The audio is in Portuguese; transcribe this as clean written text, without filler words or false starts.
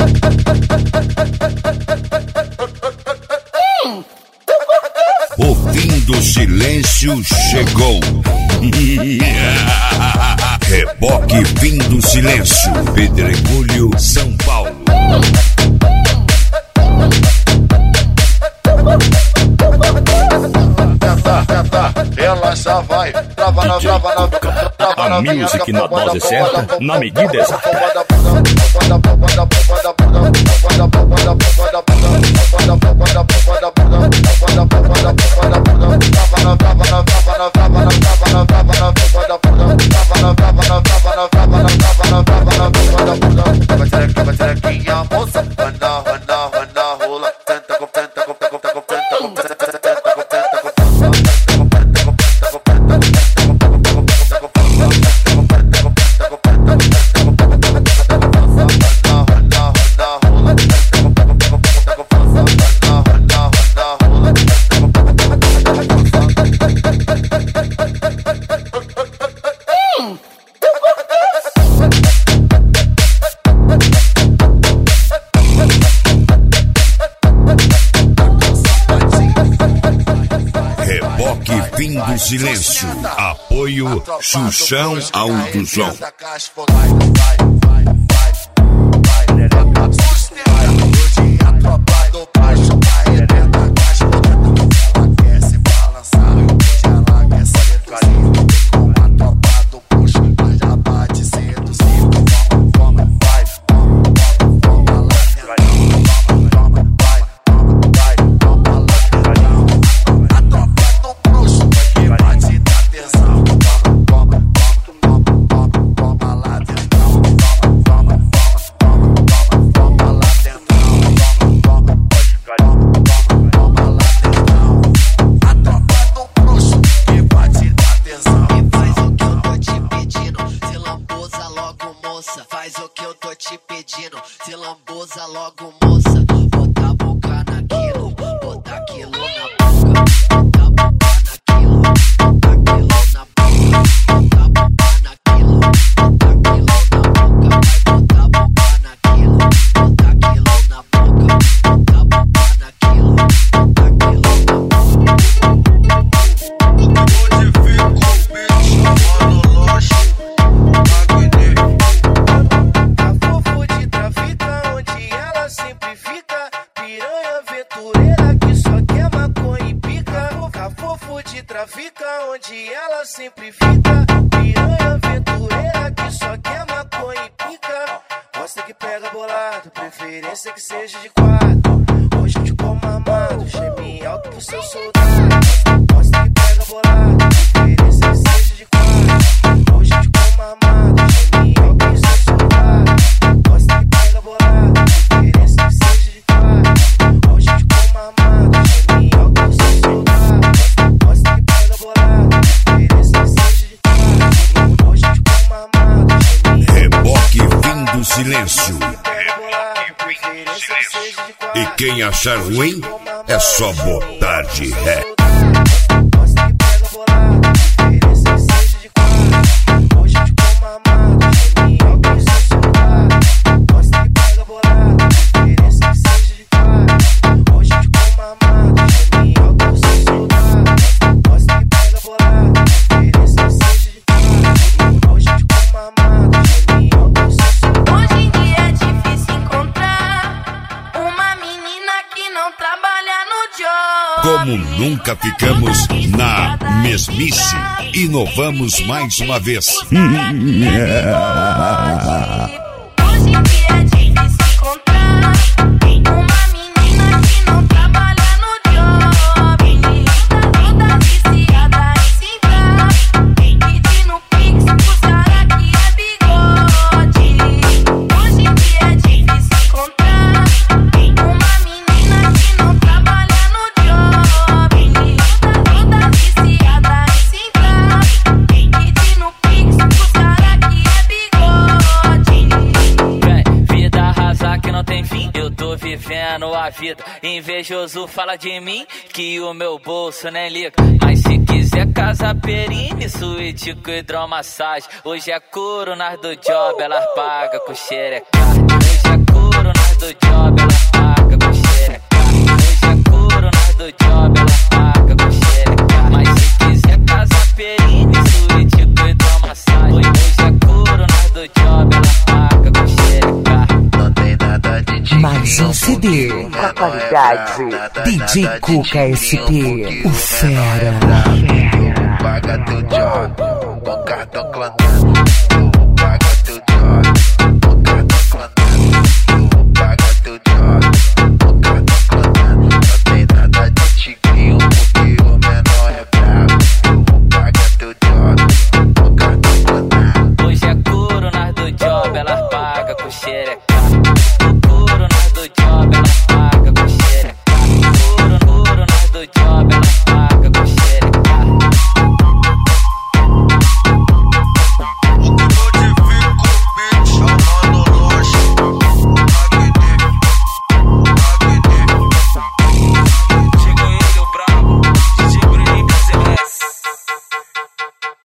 O fim do silêncio chegou. Reboque Fim do Silêncio, Pedregulho, São Paulo. Ela só vai trava na a music na dose certa, na medida exata. Fim do Silêncio. Apoio Xuxão Autosom. Faz o que eu tô te pedindo, se lambuza logo, moça. Bota a boca naquilo, bota aquilo na boca. Bota a boca naquilo, bota aquilo na boca. Bota a boca naquilo, bota aquilo na boca. Vai botar a boca naquilo, bota aquilo na boca. Bota a boca naquilo, bota aquilo na boca. Hoje fico com bicho chamando loja. Fica onde ela sempre fica, piranha aventureira que só quer maconha e pica. Gosta que pega bolado, preferência que seja de quatro. Hoje eu te como amado, geme alto pro seu soldado. Gosta que pega bolado, preferência que seja de quatro. Hoje eu te como amado, geme alto pro seu soldado. Gosta que pega bolado, preferência que seja de quatro. Hoje eu te como amado, geme alto pro seu soldado. Reboque Fim do Silêncio. E quem achar ruim é só botar de ré. Como nunca ficamos na mesmice, inovamos mais uma vez. Hoje em dia é difícil encontrar uma menina que não trabalha no job. Tá toda viciada em se entrar, pedindo pix pros caras que é bigode. Hoje em dia é difícil encontrar uma menina que não trabalha no job. Tá toda viciada em se entrar, pedindo pix pros caras que é bigode. Vida rasa que não tem fim, eu tô vivendo a vida. Invejoso fala de mim que o meu bolso nem liga. Mas se quiser casa perine, suíte com hidromassagem. Hoje é couro nas do job, elas pagam com xereca. Hoje é couro nas do Mais um CD com a qualidade DJ Cuca SP, o fera. Paga teu job com cartão clonado.